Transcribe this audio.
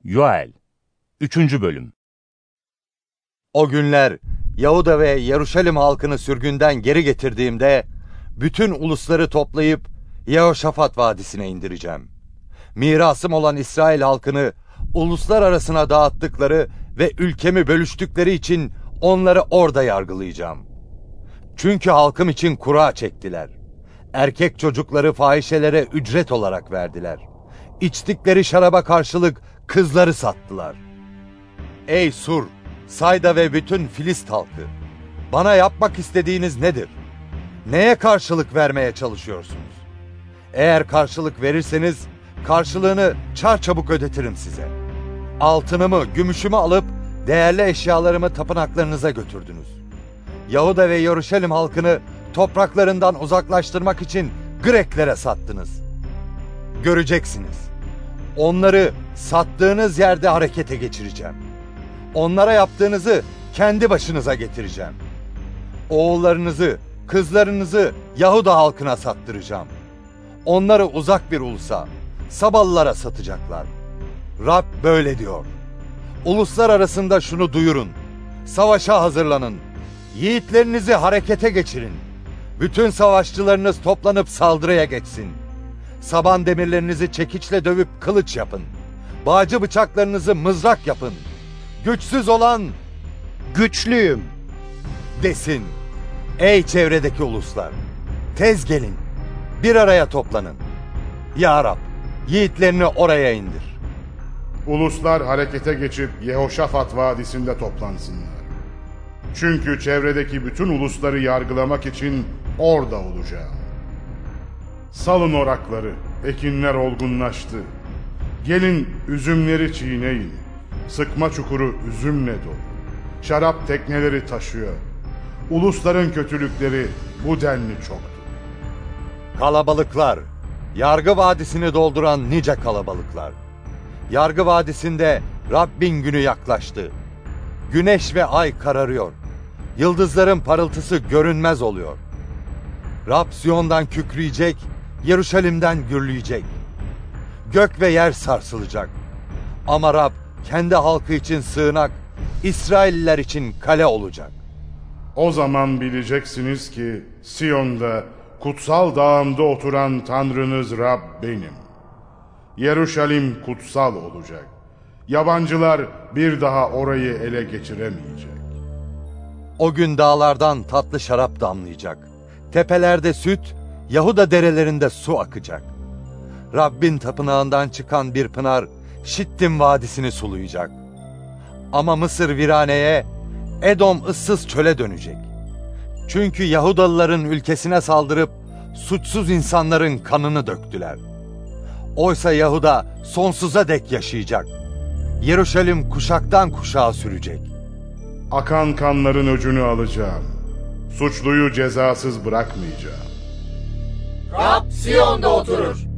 Yoel 3. Bölüm. O günler Yahuda ve Yeruşalim halkını sürgünden geri getirdiğimde bütün ulusları toplayıp Yehoşafat Vadisi'ne indireceğim. Mirasım olan İsrail halkını uluslar arasına dağıttıkları ve ülkemi bölüştükleri için onları orada yargılayacağım. Çünkü halkım için kura çektiler. Erkek çocukları fahişelere ücret olarak verdiler. İçtikleri şaraba karşılık kızları sattılar. Ey Sur, Sayda ve bütün Filist halkı! Bana yapmak istediğiniz nedir? Neye karşılık vermeye çalışıyorsunuz? Eğer karşılık verirseniz karşılığını çarçabuk ödetirim size. Altınımı, gümüşümü alıp değerli eşyalarımı tapınaklarınıza götürdünüz. Yahuda ve Yeruşalim halkını topraklarından uzaklaştırmak için Greklere sattınız. Göreceksiniz. Onları sattığınız yerde harekete geçireceğim. Onlara yaptığınızı kendi başınıza getireceğim. Oğullarınızı, kızlarınızı Yahuda halkına sattıracağım. Onları uzak bir ulusa, Sabalılara satacaklar. Rab böyle diyor. Uluslar arasında şunu duyurun. Savaşa hazırlanın. Yiğitlerinizi harekete geçirin. Bütün savaşçılarınız toplanıp saldırıya geçsin. Saban demirlerinizi çekiçle dövüp kılıç yapın. Bağcı bıçaklarınızı mızrak yapın. Güçsüz olan güçlüyüm desin. Ey çevredeki uluslar, tez gelin, bir araya toplanın. Ya Rab, yiğitlerini oraya indir. Uluslar harekete geçip Yehoşafat Vadisi'nde toplansınlar. Çünkü çevredeki bütün ulusları yargılamak için orada olacağım. Salın orakları, ekinler olgunlaştı. Gelin üzümleri çiğneyin. Sıkma çukuru üzümle dolu. Şarap tekneleri taşıyor. Ulusların kötülükleri bu denli çoktu. Kalabalıklar, Yargı Vadisi'ni dolduran nice kalabalıklar. Yargı Vadisi'nde Rabbin günü yaklaştı. Güneş ve ay kararıyor. Yıldızların parıltısı görünmez oluyor. Rab Siyon'dan kükreyecek, Yeruşalim'den gürleyecek. Gök ve yer sarsılacak. Ama Rab kendi halkı için sığınak, İsrailliler için kale olacak. O zaman bileceksiniz ki Siyon'da, kutsal dağımda oturan Tanrınız Rab benim. Yeruşalim kutsal olacak. Yabancılar bir daha orayı ele geçiremeyecek. O gün dağlardan tatlı şarap damlayacak. Tepelerde süt, Yahuda derelerinde su akacak. Rabbin tapınağından çıkan bir pınar Şittim Vadisi'ni sulayacak. Ama Mısır viraneye, Edom ıssız çöle dönecek. Çünkü Yahudalıların ülkesine saldırıp suçsuz insanların kanını döktüler. Oysa Yahuda sonsuza dek yaşayacak. Yeruşalim kuşaktan kuşağa sürecek. Akan kanların öcünü alacağım. Suçluyu cezasız bırakmayacağım. Rab Siyon'da oturur.